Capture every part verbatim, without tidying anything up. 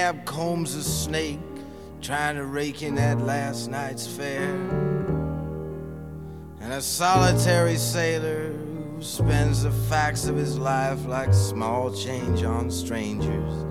cab combs a snake, trying to rake in that last night's fare. And a solitary sailor who spends the facts of his life like small change on strangers.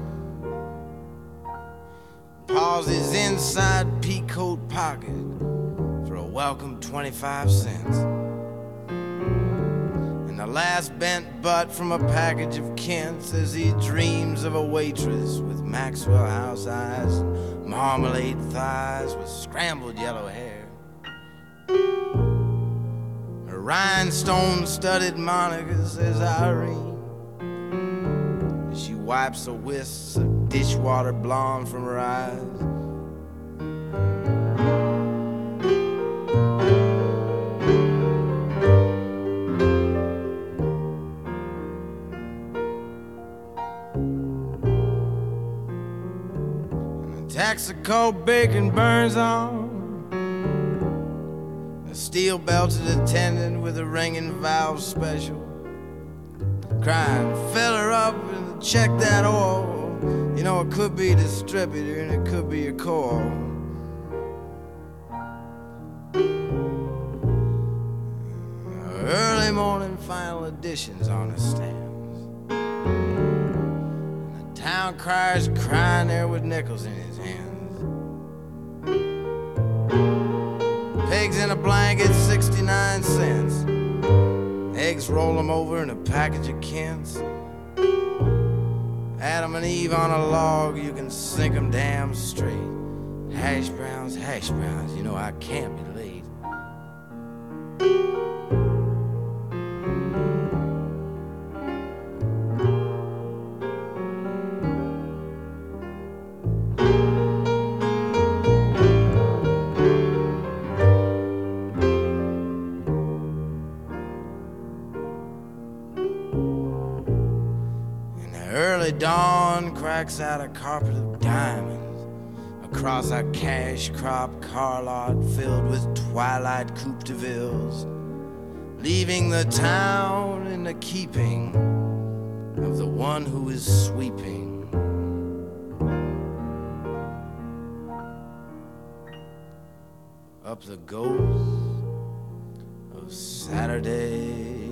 Pauses inside peacoat pocket for a welcome twenty-five cents. And the last bent butt from a package of Kents as he dreams of a waitress with Maxwell House eyes, marmalade thighs with scrambled yellow hair. Her rhinestone-studded moniker says Irene as she wipes the wisps of dishwater blonde from her eyes. And the Texaco bacon burns on a steel-belted attendant with a ringing valve special, crying, fill her up and check that oil. You know, it could be a distributor and it could be a core. Early morning final editions on the stands. And the town crier's crying there with nickels in his hands. Pigs in a blanket, sixty-nine cents. Eggs roll them over in a package of Kents. Adam and Eve on a log, you can sink them damn straight. Hash browns, hash browns, you know I can't be late. Early dawn cracks out a carpet of diamonds across a cash crop car lot filled with twilight coupe de villes, leaving the town in the keeping of the one who is sweeping. Up the ghost of Saturday